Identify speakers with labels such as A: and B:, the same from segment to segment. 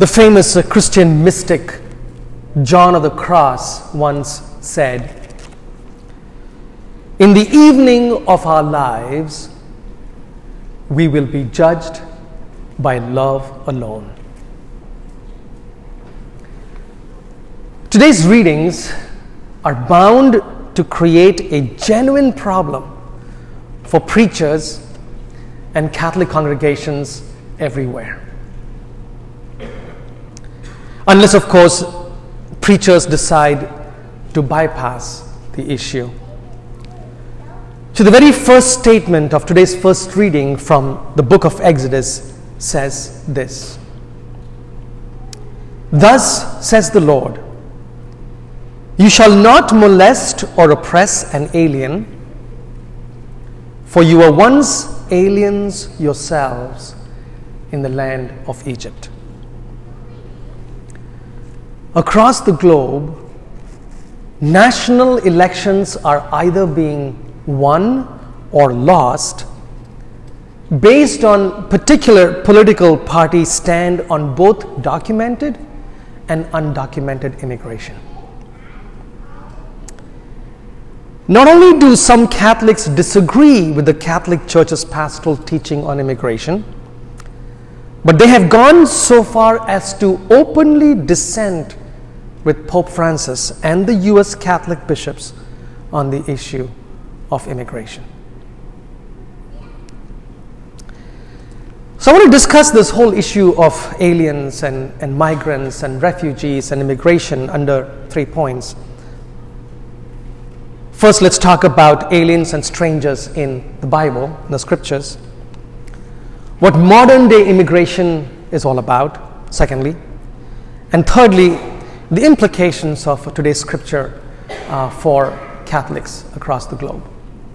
A: The famous Christian mystic John of the Cross once said, "In the evening of our lives, we will be judged by love alone." Today's readings are bound to create a genuine problem for preachers and Catholic congregations everywhere. Unless, of course, preachers decide to bypass the issue. So the very first statement of today's first reading from the book of Exodus says this: "Thus says the Lord, you shall not molest or oppress an alien, for you were once aliens yourselves in the land of Egypt." Across the globe, national elections are either being won or lost based on particular political parties' stand on both documented and undocumented immigration. Not only do some Catholics disagree with the Catholic Church's pastoral teaching on immigration, but they have gone so far as to openly dissent with Pope Francis and the U.S. Catholic bishops on the issue of immigration. So I want to discuss this whole issue of aliens and migrants and refugees and immigration under 3 points. First, let's talk about aliens and strangers in the Bible, in the scriptures. What modern day immigration is all about, secondly. And thirdly, the implications of today's scripture for Catholics across the globe.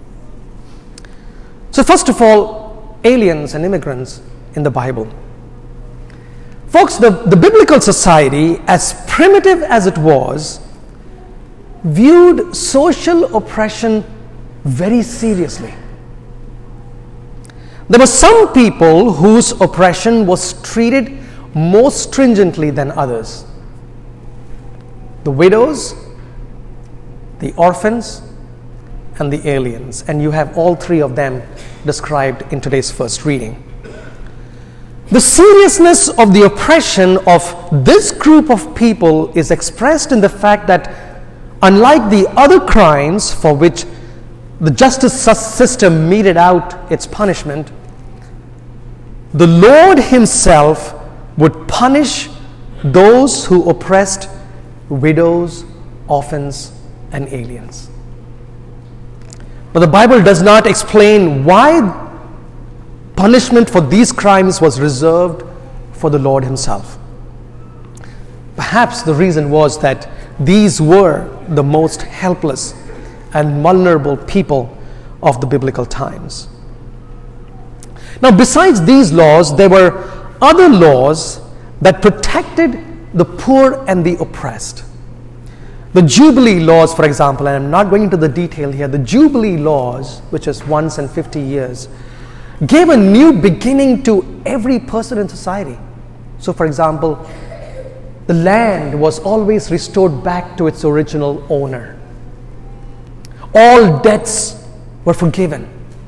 A: So first of all, aliens and immigrants in the Bible. Folks, the biblical society, as primitive as it was, viewed social oppression very seriously. There were some people whose oppression was treated more stringently than others: the widows, the orphans, and the aliens. And you have all three of them described in today's first reading. The seriousness of the oppression of this group of people is expressed in the fact that, unlike the other crimes for which the justice system meted out its punishment, the Lord himself would punish those who oppressed widows, orphans, and aliens. But the Bible does not explain why punishment for these crimes was reserved for the Lord himself. Perhaps the reason was that these were the most helpless and vulnerable people of the biblical times. Now, besides these laws, there were other laws that protected the poor and the oppressed. The Jubilee laws, for example, and I'm not going into the detail here, the Jubilee laws, which is once in 50 years, gave a new beginning to every person in society. So, for example, the land was always restored back to its original owner. All debts were forgiven.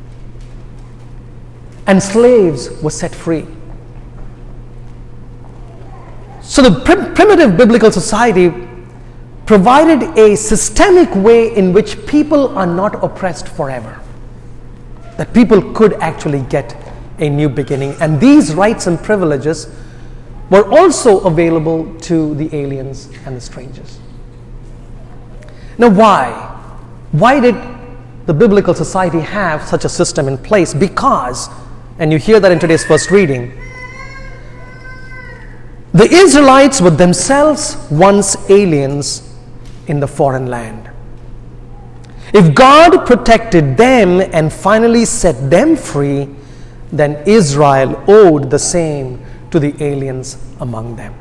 A: And slaves were set free. So the primitive biblical society provided a systemic way in which people are not oppressed forever. That people could actually get a new beginning. And these rights and privileges were also available to the aliens and the strangers. Now, why? Why did the biblical society have such a system in place? Because, and you hear that in today's first reading, the Israelites were themselves once aliens in the foreign land. If God protected them and finally set them free, then Israel owed the same to the aliens among them.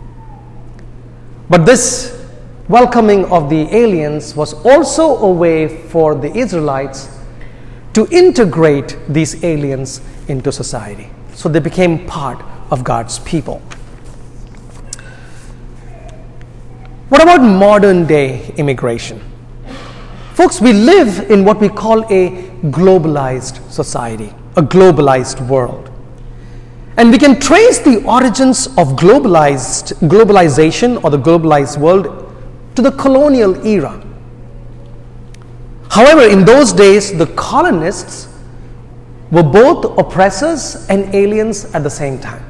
A: But this welcoming of the aliens was also a way for the Israelites to integrate these aliens into society. So they became part of God's people. What about modern day immigration? Folks, we live in what we call a globalized society, a globalized world. And we can trace the origins of globalization or the globalized world to the colonial era. However, in those days, the colonists were both oppressors and aliens at the same time.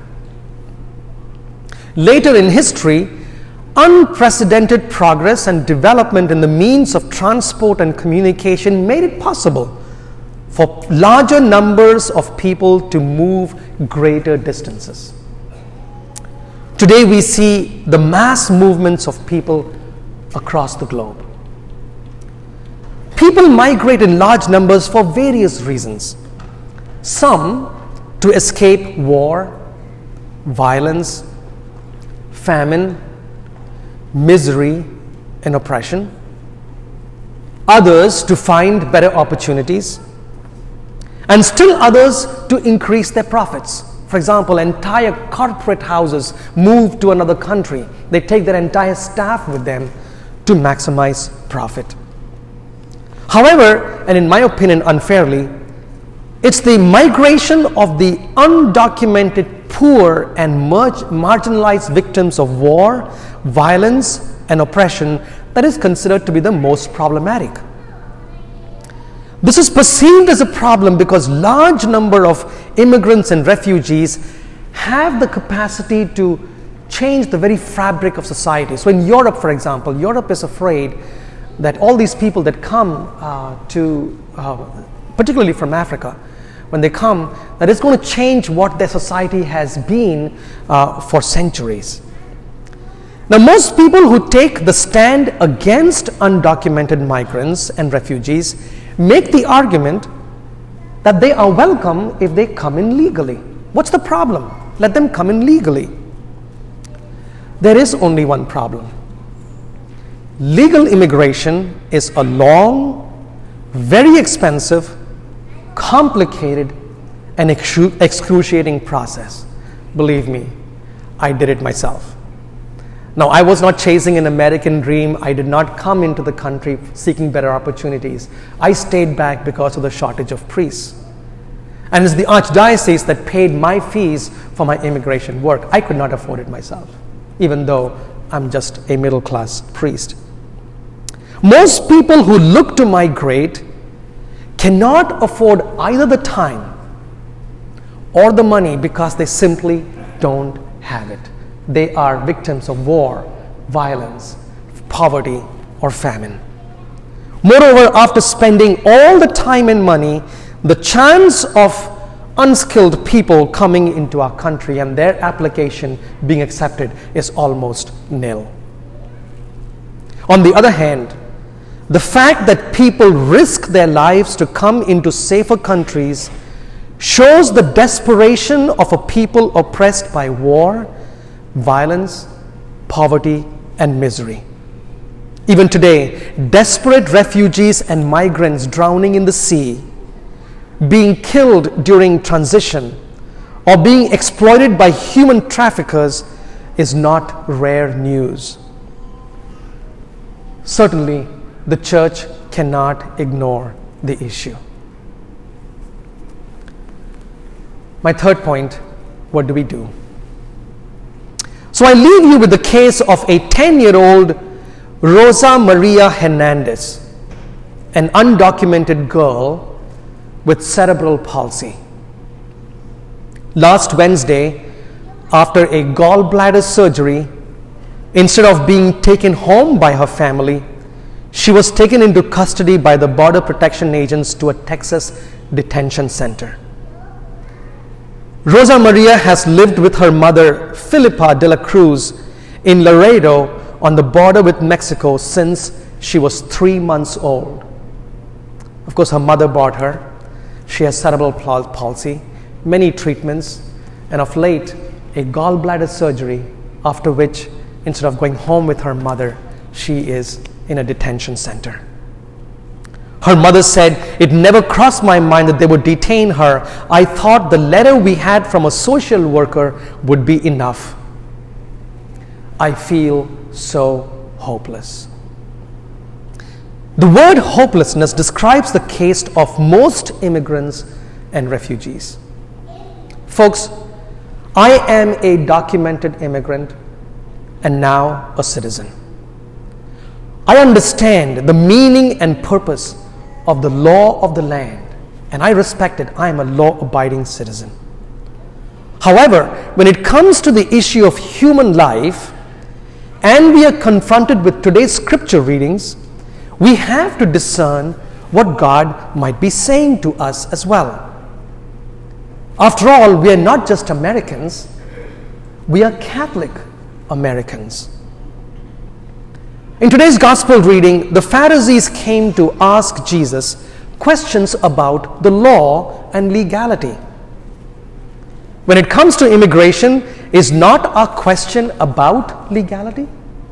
A: Later in history, unprecedented progress and development in the means of transport and communication made it possible for larger numbers of people to move greater distances. Today we see the mass movements of people across the globe. People migrate in large numbers for various reasons. Some to escape war, violence, famine, misery, and oppression. Others to find better opportunities. And still others to increase their profits. For example, entire corporate houses move to another country. They take their entire staff with them to maximize profit. However, and in my opinion unfairly, it's the migration of the undocumented poor and marginalized victims of war, violence, and oppression that is considered to be the most problematic. This is perceived as a problem because large number of immigrants and refugees have the capacity to change the very fabric of society. So in Europe, for example, Europe is afraid that all these people that come particularly from Africa, when they come, that it's going to change what their society has been for centuries. Now, most people who take the stand against undocumented migrants and refugees make the argument that they are welcome if they come in legally. What's the problem? Let them come in legally. There is only one problem. Legal immigration is a long, very expensive, complicated, and excruciating process. Believe me, I did it myself. Now, I was not chasing an American dream. I did not come into the country seeking better opportunities. I stayed back because of the shortage of priests. And it's the archdiocese that paid my fees for my immigration work. I could not afford it myself, even though I'm just a middle-class priest. Most people who look to migrate cannot afford either the time or the money because they simply don't have it. They are victims of war, violence, poverty, or famine. Moreover, after spending all the time and money, the chance of unskilled people coming into our country and their application being accepted is almost nil. On the other hand, the fact that people risk their lives to come into safer countries shows the desperation of a people oppressed by war, violence, poverty, and misery. Even today, desperate refugees and migrants drowning in the sea, being killed during transition, or being exploited by human traffickers is not rare news. Certainly, the church cannot ignore the issue. My third point, what do we do? So I leave you with the case of a 10-year-old Rosa Maria Hernandez, an undocumented girl with cerebral palsy. Last Wednesday, after a gallbladder surgery, instead of being taken home by her family, she was taken into custody by the Border Protection agents to a Texas detention center. Rosa Maria has lived with her mother, Filipa de la Cruz, in Laredo on the border with Mexico since she was 3 months old. Of course, her mother brought her. She has cerebral palsy, many treatments, and of late, a gallbladder surgery, after which, instead of going home with her mother, she is in a detention center. Her mother said, "It never crossed my mind that they would detain her. I thought the letter we had from a social worker would be enough. I feel so hopeless. The word hopelessness describes the case of most immigrants and refugees. Folks, I am a documented immigrant and now a citizen. I understand the meaning and purpose of the law of the land, and I respect it. I am a law-abiding citizen. However, when it comes to the issue of human life, and we are confronted with today's scripture readings, we have to discern what God might be saying to us as well. After all, we are not just Americans, we are Catholic Americans. In today's gospel reading, the Pharisees came to ask Jesus questions about the law and legality. When it comes to immigration, is not our question about legality?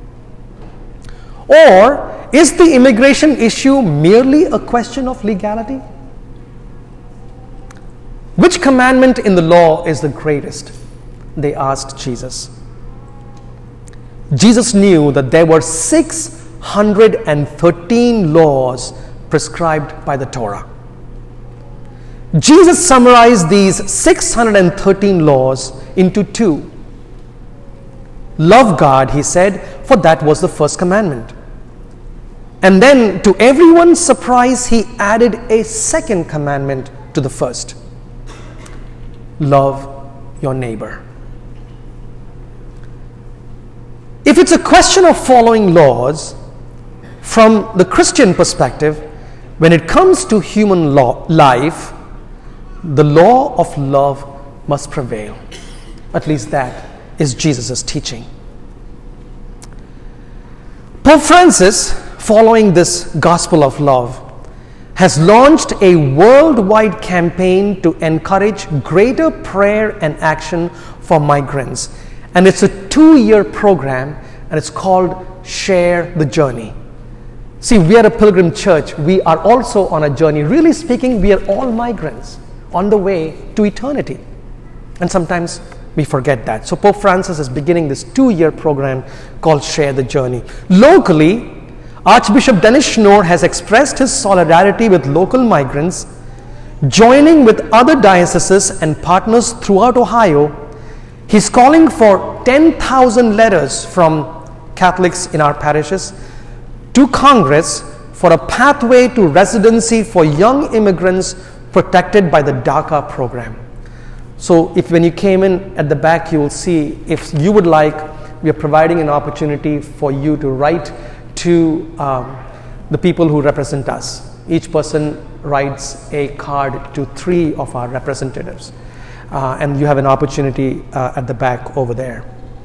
A: Or is the immigration issue merely a question of legality? Which commandment in the law is the greatest? They asked Jesus. Jesus knew that there were 613 laws prescribed by the Torah. Jesus summarized these 613 laws into two. Love God, he said, for that was the first commandment. And then, to everyone's surprise, he added a second commandment to the first. Love your neighbor. If it's a question of following laws, from the Christian perspective, when it comes to human life, the law of love must prevail. At least that is Jesus' teaching. Pope Francis, following this gospel of love, has launched a worldwide campaign to encourage greater prayer and action for migrants. And it's a 2-year program, and it's called Share the Journey. See, we are a pilgrim church. We are also on a journey. Really speaking, we are all migrants on the way to eternity. And sometimes we forget that. So Pope Francis is beginning this 2-year program called Share the Journey. Locally, Archbishop Dennis Schnorr has expressed his solidarity with local migrants, joining with other dioceses and partners throughout Ohio. He's calling for 10,000 letters from Catholics in our parishes to Congress for a pathway to residency for young immigrants protected by the DACA program. So when you came in at the back, you will see, if you would like, we are providing an opportunity for you to write to the people who represent us. Each person writes a card to 3 of our representatives. And you have an opportunity at the back over there.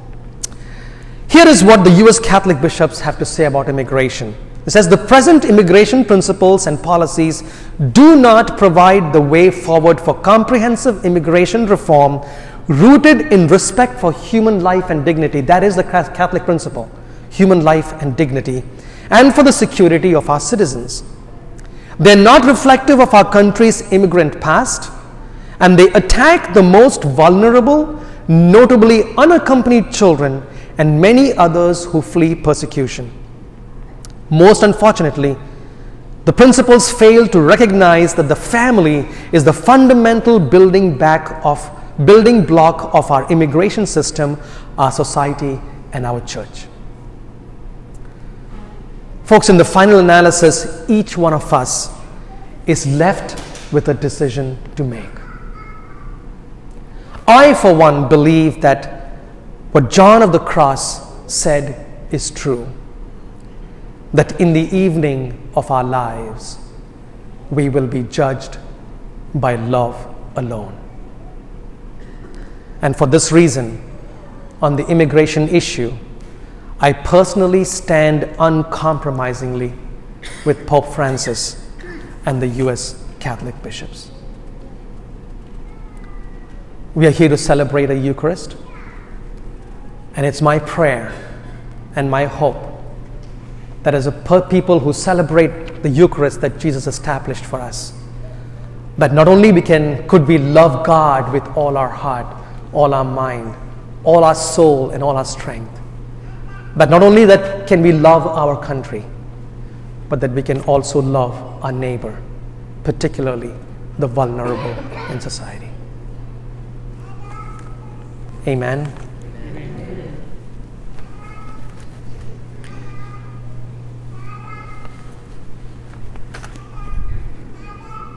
A: Here is what the U.S. Catholic bishops have to say about immigration. It says, the present immigration principles and policies do not provide the way forward for comprehensive immigration reform rooted in respect for human life and dignity. That is the Catholic principle, human life and dignity, and for the security of our citizens. They're not reflective of our country's immigrant past, and they attack the most vulnerable, notably unaccompanied children and many others who flee persecution. Most unfortunately, the principles fail to recognize that the family is the fundamental building block of our immigration system, our society, and our church. Folks, in the final analysis, each one of us is left with a decision to make. I, for one, believe that what John of the Cross said is true, that in the evening of our lives, we will be judged by love alone. And for this reason, on the immigration issue, I personally stand uncompromisingly with Pope Francis and the U.S. Catholic bishops. We are here to celebrate a Eucharist, and it's my prayer and my hope that as a people who celebrate the Eucharist that Jesus established for us, that not only could we love God with all our heart, all our mind, all our soul, and all our strength, That not only that can we love our country, but that we can also love our neighbor, particularly the vulnerable in society. Amen.